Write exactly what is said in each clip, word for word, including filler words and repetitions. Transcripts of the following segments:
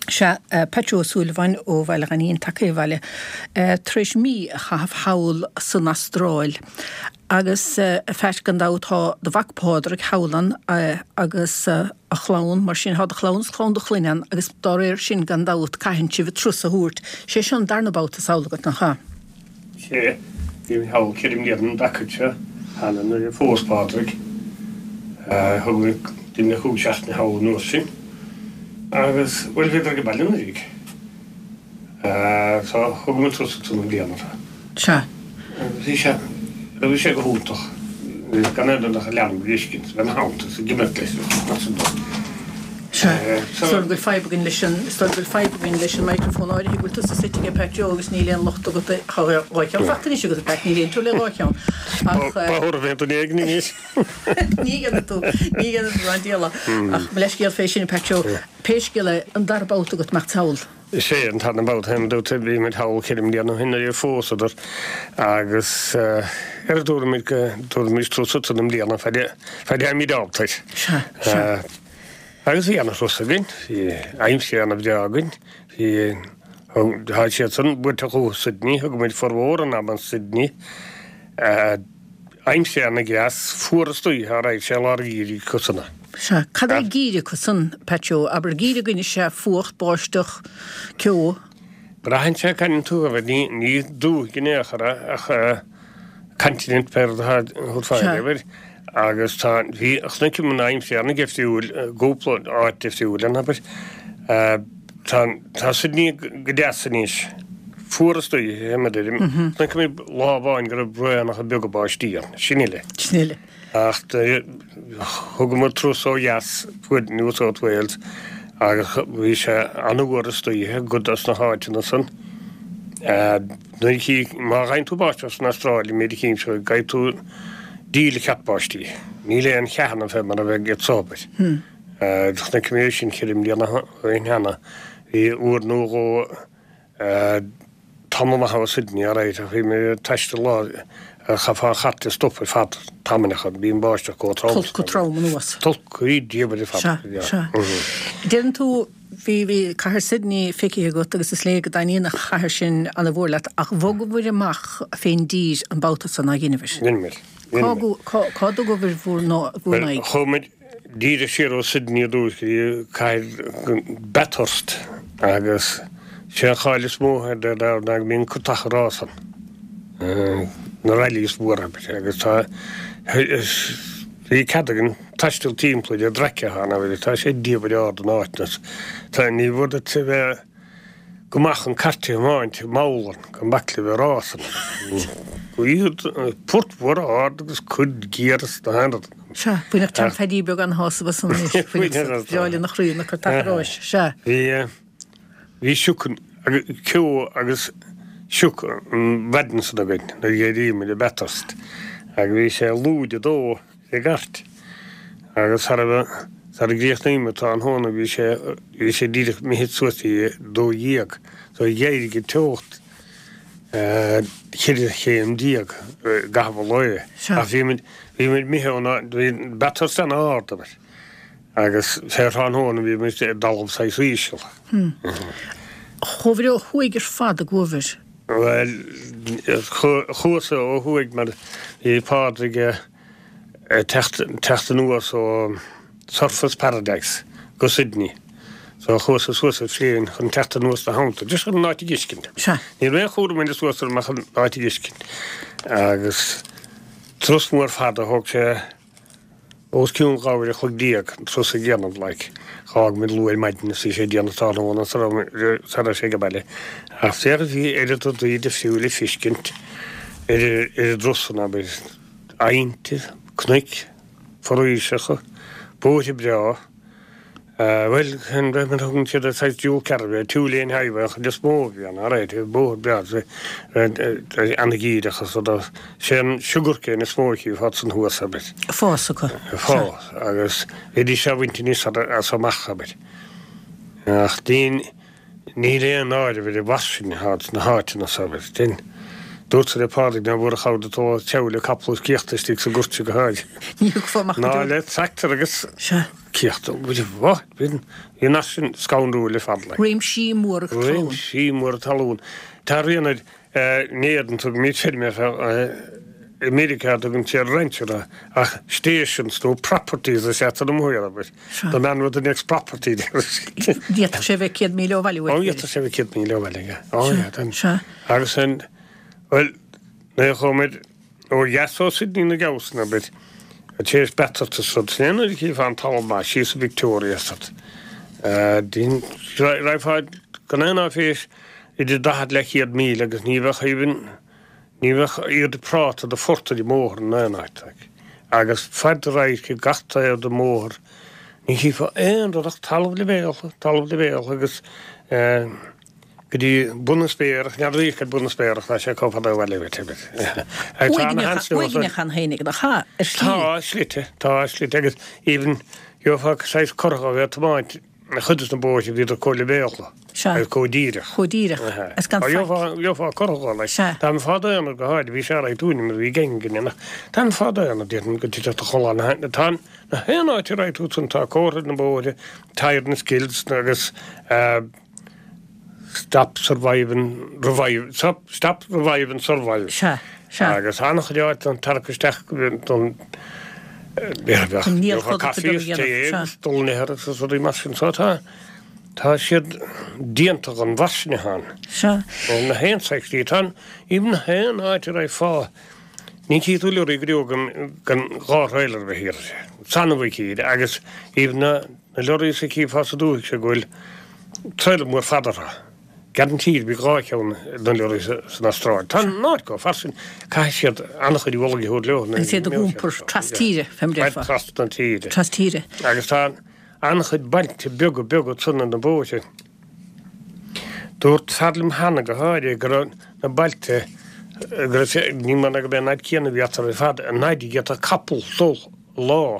Se Petro Sullivan ó bhile ganíon takeí bhile. Tris mí chaf hawl san Astráil. Agus feis gan dátá de bhacpádraigh howlan agus a chlán, mar sin had a chláns chlán do chlinean, agus doréir sin gan dát caihann si bh trus a húirt. Sé sin darnabát a saolagat na cha. Sé, bhí hawl céirim géan dacarte, hanan ar fóspádraigh. Thugh duine chúseach na hawl nuair sin. Agus bhfuil bhíidir go bailin ríg. Tá thug mu trus tún blianana. Se. Bhí sé bhí sé go húntaach. Gan éidir nach a leanam bhríscin, bhein háanta sa gimmet leis Se. Stor gur feibagin leis an stor gur feibagin leis an microfón áir hí bhfuil sa sitting a Petro agus níléon lochta go ráiceán. Factarí se go a pech níléon tú le ráiceán. Báthir a bhéint an éag níos. Ní gan tú, ní gan tú an díala. Ach leis géal fééis sin Petro, péisgile an darbáta go meach tawl. sé an tan about hen do te bhí mit hawl céirim líana hinna ar fósadar agus ar dúra mí dúra mí trúsat an líana feidir mí dábtais. Agus í anna rúsagin, í aimsí anna bdeagin, í háid sé san búta chó Sydney, hag mid forvór an aban Sydney, aimsí anna gás fuarastúi har aib sé lar gíri cusana. Se, cad é gíri cusan, Petro, aber gíri gynni sé fuacht báisteach ceó? Brahan sé canin tú a bheith ní dú gynnéachara ach continent per húd fáir agus tá hí achsnaici mun aim sé anna geftiúil gópla áit geftiúil an habar tá Sydney godeasa níos fuarastúi hemadirim snaici mi lábáin gur a breanach a begabáistían sinile. Sinile. Ach thugam trús ó jas fuid New South Wales agus bhí sé anúharastúithe go as na háitina san. Nu hí má gain tú báiste san Astrália méidir cím seo gaid tú díle cheapbáistí. Ní le an cheanna fe mar a bheith get sábir. Na cumé sin chéirim líana in hena hí úr nó go tamma hafa Sydney a réit a bhí mé teiste lá chafá chatte stoppur fat tamnecha bín báiste go trá. Tolk trám nuas. Tolk í díabir fat. Den tú hí hí cahar Sydney fici go agus is léige daína chahar sin an a bhórlaat ach bhógu bhfuir amach féin dír an báta san na Ginnevis. Ginnevis. Cádu go bhir bhúr náid? Chomid díre sér ó Sydney dús í cair Bathurst agus sé cháile smóthe de nag mín cutach rásan. Na rallies búra agus tá í cadagan taistil tímpla a dreice hana bhfuil tá sé díobad ád an áitnas. Tá ní bhd a te bheith gomach an cartí máint málan go macli bheith rásan. Go íod port búra ád agus cud gíras na hanad. Se, buinach tan fedí beag an hása bas an bheáile nach chrúna nach chutáráis. Se. Bhí siúchan ceú agus siúc an Wednesday agin, na dhéiríimi le Bathurst. Agus bhí sé lúide dó i gart. Agus har a gríochnaime tá an hóna bhí sé bhí sé díadach mi hit suasí dó díag. So dhéirigi teocht chidir chéim díag gahfa loie. A bhí mid mihéna Bathurst an áardamir. Agus sé an hóna bhí mid dalm sais ríisiil. Chofir ó chuigur fad a gofir? Wel, chuasa ó chuig mar í pádraige techtan uas ó Surfers Paradise go Sydney. So chuasa suasa fléin chun techtan uas na hánta, just chun náiti giscin. Se. Ní ré chúra minn suasa mar chun náiti giscin. Agus trus mór fada hóg sé os ciún gáir a chug díag trus a géanam like. Chag mid lúil maidin sí sé díanana tána sara sé go baile. A sér bhí éidir do dí de fiúla fiscint ar drosanna be aintir, cnic, forúisecha, bóti breá. Well, hen bheith man thugann siad a sais dú carbe, túléon haibh de smóg an a réid, bót bread anna gíidecha so da sé an siúgurcé na smóiciú hat san huasa bit. Fása go. Fás, agus édí se bhainti níos a sa macha bit. Ach dín ní réon áide bhir i wasin hat na háitina sa bit. Dín dúirt ar pádig na bhór a cháda tó teúla caplas cíochtastík sa gúrte go háid. Níog fá macha. Ná le tractor agus. Se. Ceachta bhí bh bin i nasin scaunrúla fadla. Réim sí mór Réim sí mór talún. Tá rianaid néan tu mí firme America dugin sé reintere ach stations to properties a set am hwyr bit. The man with the next property. Diet sé bheith céad mí le bhile. Oh, yes, sé bheith céad mí le bhile. Oh, yeah, then. Agus an, well, na chomid, o yaso sydd ni'n y gaws na bit. A ches better to sod. Sen ydy chi fan tal ma, she's Victoria sod. Dyn, rai ffaid, gan yna ffeis, ydy dahad lech iad mil, agus ni fach hefyn, ni fach iad prat o dy fforta di môr yn yna. Agus ffaid rai chi gata o dy môr, ni chi fa ein rodach talaf li fel, talaf li fel, agus gyda bwnnysberg, na rwych gyda bwnnysberg, na siarad cof hada weli fe tebyd. Wygen eich an heinig, da cha, er sli? Ta, slite, ta, slite, agus even, jo fag seis korch o fe tymaint, na chydus na bwys i fydd o cwli fel. Sia. Agus cwydyrach. Cwydyrach, es gan ffaith. Jo fag korch o fe. Sia. Tam ffada yn o'r gahaid, fi siarad i dwi'n mynd i gengyn yna. Tam ffada yn o'r dyn, gyda ti chola na tan, na hen oed i rai tŵtyn ta coryd na bwys, tair na skills, agus, Stop surviving, revive, stop, stop revive and survive. Sja, sja. Agus hanach diaid an tarkustech don Níl kaffís te stolni her so so di masin so ta ta siad dientach an wasni han. Sja. Og na hen sexty tan even hen áitir ei fá. Ní tí tulur í grjógum gan gárreilar við hér. Sanviki agus even na lorri se ki fá so du se gul. Træl mor fadara. Garantíð við grákjón den lorri na strá. Tan not go farsin kaisiad annach di volgi hod lo. Nei sé de húmpur trastýre fem refa. Trastýre. Trastýre. Agus tan annach balt bjögu bjögu tsunnan den bósi. Dort sadlum hanna go háði grön na balte grøs ni man ga ben nat kjenne vi atar fad naidi geta couple so law.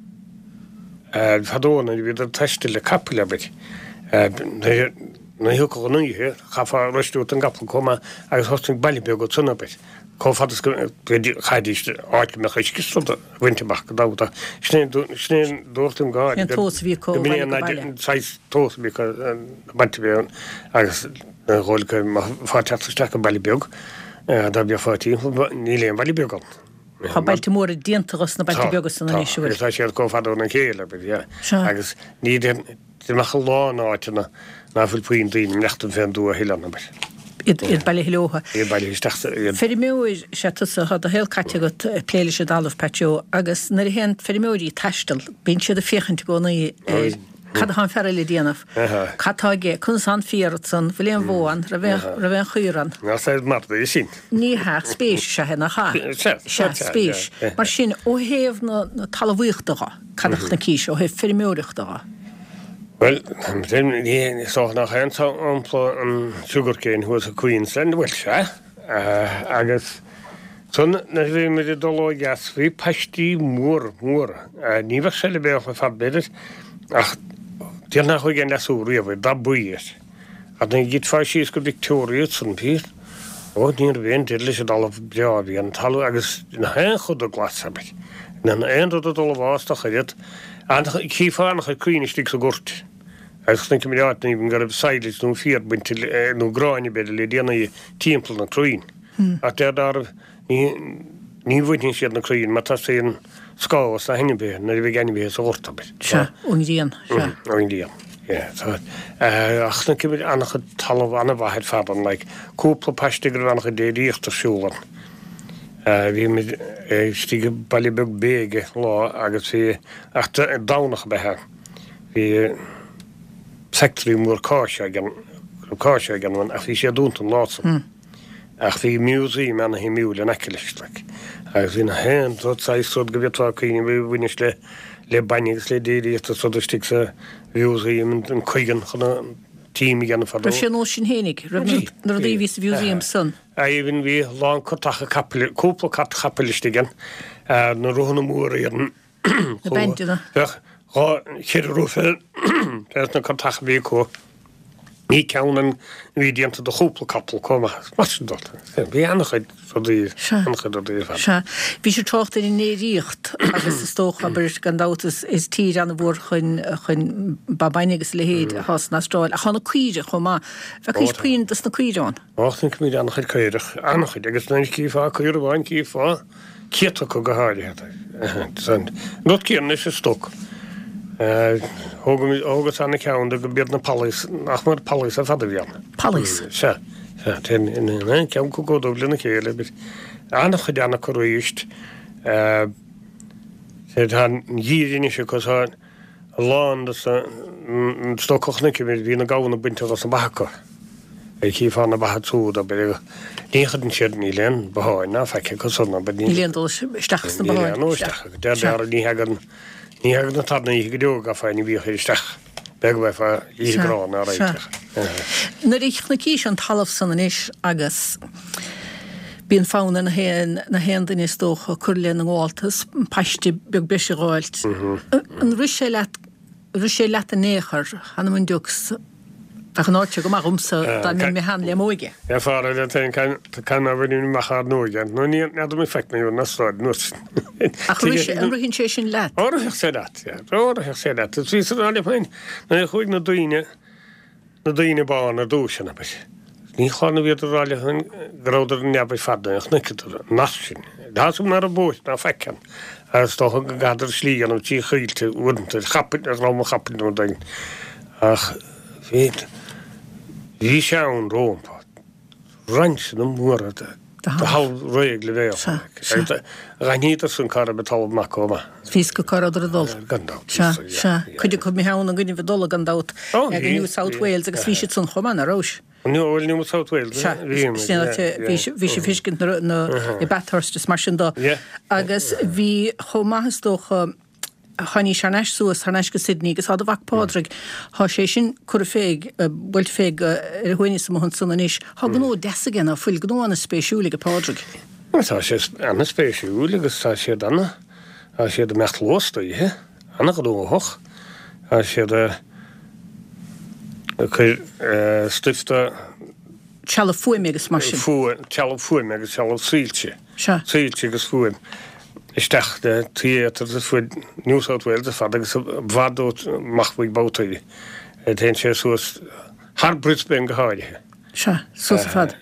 Eh hadona vi det testile couple bit. Eh na hiu ko nu hier gafa rustu ten gapel koma agus hosting balibego tsunna bit. Ko fadas gedi khadist art me khishkis so winterbach gedauta. Schnell schnell dort im gar. Ja tos vi ko. Mir na sei tos vi ko bant vi agus rolke fatat starke balibego. Da vi fati ni le balibego. Ha Baltimore dienteras na balibego so na nishu. Ja sai ko fadona kele bit ja. Agus ni den de machlá náitna na full puin din nechten fem do hilan bit. Id id baile hiloha. Id baile stacht. Fer méoir se tusa had a hel categot pléile dalh patio agus na hen fer méorí tastal bin se de fechent go na cad han ferle díanamh. Catáge kun san fiartsan vilen bháin ra ra ven churan. Na sé mar é sin. Ní ha spéis se henna ha. Se spéis. Mar sin ó héh na talhuichtacha cadach na kís ó hef fer méoirichtacha. Well, then he saw nach hen so on um, sugarcane who was a Queensland Wiltshire. Uh, agus son na vi med de dollar gas vi pasti mor mor. Uh, ni var selv be of fabbedet. Ach, der nach igen das so river da buies. At den git fashi sko Victoria son pir. Og ni ven det lise dollar ja vi an talu agus na hen god glas habit. Na end dat dollar was da gedet. En ik geef haar nog een kleine stuk zo kort. Ik denk dat ik niet meer op zijde is, nog vier bent nog graag bij de leden naar je tempel naar Kroin. Dat er daar niet niet wordt niet zitten naar Kroin, maar dat zijn schouwers naar hen bij, naar we gaan bij zo kort hebben. Ja, Indien. Ja, Indien. Ja, zo. Ach, dan kunnen we aan het halve aan de waarheid vader, like koppel pastiger aan de de eerste scholen. Vi med stiger Balibug bege la agus vi achter daunig bij haar. Vi sector mor kaasjagen kaasjagen man af is ja doen laatst. Ach vi museum en he mule nekkelistlek. Hij zijn hen tot zij soort gewet wat kun we winisle le bannigsle die die het soort stikse museum en kuigen gaan team igen för då. Det är sin henig. När det vis museum son. Även vi lång kortaga kappel koppel kat kappelistigen. Eh när hon mor igen. Det bände då. Ja, ja, kirrufe. Det är en kontakt vi ko. Ní ceann bhí déanta do chúpla capal comma mas dot. Bhí annachid dí annachid dí. Se bhí sé trochtta í néíocht agus is tócha ber gandátas is tí anna bhór chun chun babainegus le héad has na Stráil a chuna cuiide chumá bheith chuoin das na cuiideán. Átain mí annachid chuireach annachid agus na cíá chuir bháin cíá ciata go go háide Not cían is sto. Ógus anna ceann go bead na Palais nach mar Palais a fada bhían. Palais? Se cean go godó lena chéile bit annach chu deanna choíist sé díine se cos a lán stochna mé hí na gána binte as an bacha. É cí fanna bathe túd a be níchad an siad ní leon beáinna feice cosna be ní Líondul stachas na báin. De ar ní hegan ní hegan na tarna í go deog a fáin bhí isteach. Beg bheith a íhrán a réiteach. Na ríich na cíis an talamh san inis agus bíon fána na héan na héan is tócha chuirléon an gháiltas peiste beag beise gáilt. An ru sé le ru sé le a néchar hanna mun dúgus ach an áte go marúmsa dá mé mé han le móige. Ja far kann a bhí machar nógan. No ní na mé feic mé na stáid nu. Ach ru an ruhinn sé sin le. Áirithe sé dat, áirithe sé dat. Ví alle féin na chuig na daine na daine bán a dúisina be. Ní chána bhí ráile chun gráidir neabba fadaach nikidir nasin. Dásum nar a bóis na feicean. As tó go gadar slígan ó tí chuilte únta chapit a rám chapit nó dain. Ach féit hí seán rómpa. Rans na móra de há roiig le bhéh. Ganítar sun cara betal mac óma. Fís go caradidir a dul. Gandát. Se se chuidir chu mé hán a gine bh dul gandát ag New South Wales agus fhí sun chomán a rás. Nú New South Wales. Bhí sé fiscint i Bathurst is mar sin dó. Agus bhí chomáthas tócha chaní seanais suas haneis go Sydney agus ád a bhac pádraig há sé sin chur féig bhfuil féig ar chuine sa chun sanna níos. Tá gó deasa gan a fuil gnána spéisiúla go pádraig. Tá sé anna spéisiúla agus tá sé anna a sé de mecht lósta ihe anna go dóhoch a sé de chuir stifta Teala fuim agus mar sin. Fu teala fuim agus teala síilte. Síilte agus fuim. Isteach de theater fu New South Wales a fad agus bhádót machfuig bátaí. Thén sé suas har Brisbane go háidethe. Se, suas a fad.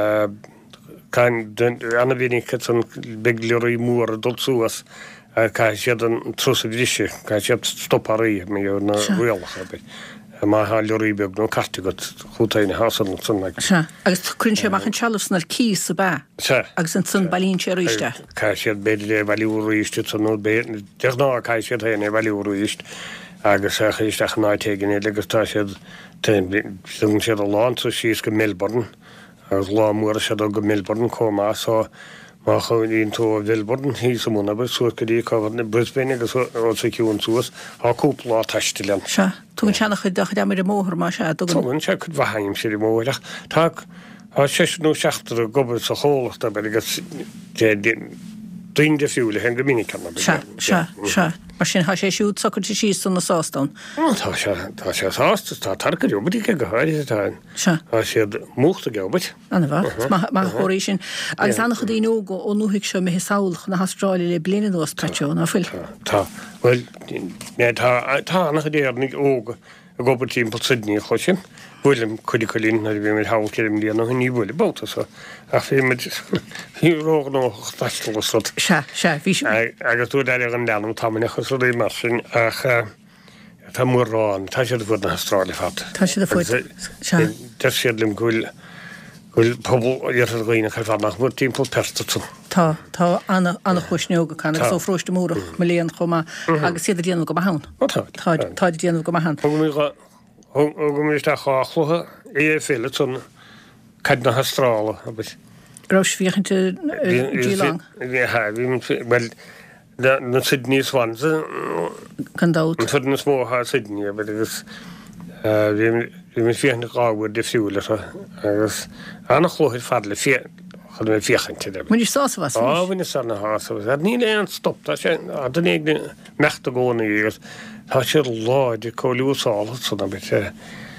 Cain anna bhínig an big leorí mór a dul suas cai siad an trúsa bhríise, cai siad stopparí mé na bhuialach be. Má há leorí beag nó cartigat chuútaine hásan san. Se, agus crunn sé mach an tealas nar cí sa bá. Se. Agus an sun bailín sé ríiste. Cai siad beidir é bhilíú ríiste san nó deach ná cai siad héana é bhilíú ríist agus a chuisteach ná teganné legus tá siad sun siad a lán sa síos go Melbourne agus lámúra siad go Melbourne comá sá má chuin íon tú Melbourne hí sa múna be suas go dtí cáhad na Brisbane agus ó sa ciún suas á cúpla teiste lean. Se, tú teannach chu deach de mar a móthir má se do. Tugann se chud bhaim sé i móireach. Tá á seú seachtar a gobar sa chólachta be agus daon de fiúla hen go minic canna. Se, se, se. Mar sin há sé siút sacrtí síos san na sástán. Tá sé tá sé sásta tá tarca jobbad go go háir táin. Se. Tá siad múchta gebbad. Anna bha má choirí sin. Agus anna chu dtíí óga ó nuhiic seo mé saoilch na Austrráile le bliana os peteún a fuil. Tá well tá annach déarnig óga a gobar timppla Sydney chu sin. Bhfuilm chuidir cholín na bhí mé hácéim líana ní bhfuil bóta a fé híró nó taistal. Se se bhí agus tú ar an leanam tána chu sú é mar sin ach tá mórrán tá siad bhd na Austrráile fat. Tá siad a fuid. De siadlim gúil gúil pobl ar a ghoine chu fannach mú timppla perstatún. Tá tá anna chuisneoga can ó fróiste múra milíon chumá agus siad déanamh go hán. Tá déanamh go hán. Og mé sta cháchlocha é féle son cad na Austrrála a bit. Grosvíchante dílang. Ja, well na Sydney Swanse Gandát. Fu na smóha Sydney a bit agus vi mé fichna ráhfu de fiúle agus annach chlochid fadle fi chu mé fichante. Mun í sása was? Á vinna sanna hása. Ní le an stop sé a den éag mechtta góna ígus. Tá sé láid có luúsála sanna bit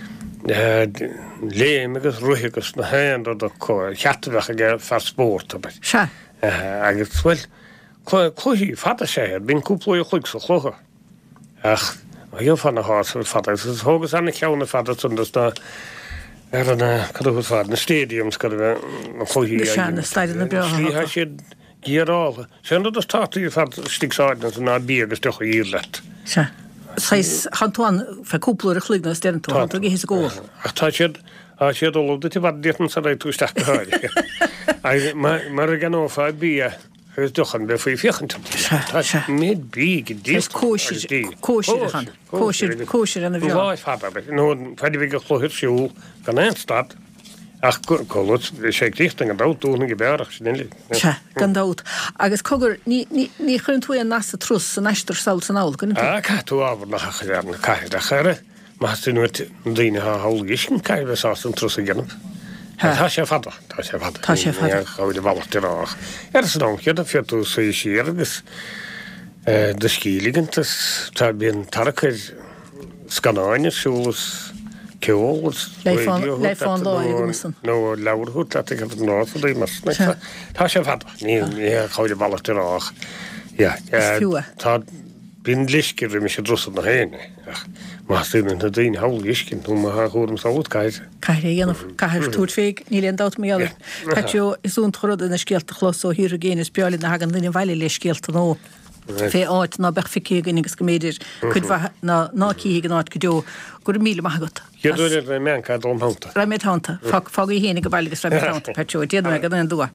léim agus ruhigus na hen do chatach ge far sport be. Se. agus bhfuil chluí fada sé bín cúplaí chuig sa chlucha. Ach dhé fanna há fada thugus anna ceanna fada sundas na ar an cadú fad na stadiums go bheith chluí na siad gérála. Sé is tátaí fad stigsáidna ná bí agus docha ír leit. Se. Sais hantáin fe cúplaúir a chluigna stentú a hí a ggóil. Ach tá siad á siad óúda tí bhd déan sa réú steachtáid. Mar a gan ófá bí gus dochan be faoi fiochan mé bí cóisiir cóisiir an a bhí. fada nó feidir bhí go chluthir siú gan éonstad ach choút sé tíchtta an dáúna go beach sin Se gan dát. agus cogur ní chun tú an nasa trus san eistar saoil san áil gon. A catú ábhar na chaarna caiir a chere má tú daine ha hágiscin caiimh á an trus a gnam. Tá sé fada tá sé fada Tá sé fada. chuide bhachtarách. Ar san ácead a fiú sé siar agus de scíligantas tá bíon tarchaid scanáine siúlas ceolalas Leifán láir nó leabharút le ná í mar tá sé fada ní chuide bhachtarách. Tá bín liscir ri me sé drosan na héine máúna a daon hágiscin tú ha chóm sáúdcaid. Cair dhéanamh caiir túr féig ní leon dat mé eile. Peú isún chorad in scialta chlos ó hir a géine beála na hagan líine bhile le scialta nó. Fé áit ná bech ficégan agus go méidir chud nácí an áit go deo gur míle maigat. Idir mé meá dom hánta. Ra mé hánta, fá í héna go bailgus ra mé hánta Peú, déad me gan an dua.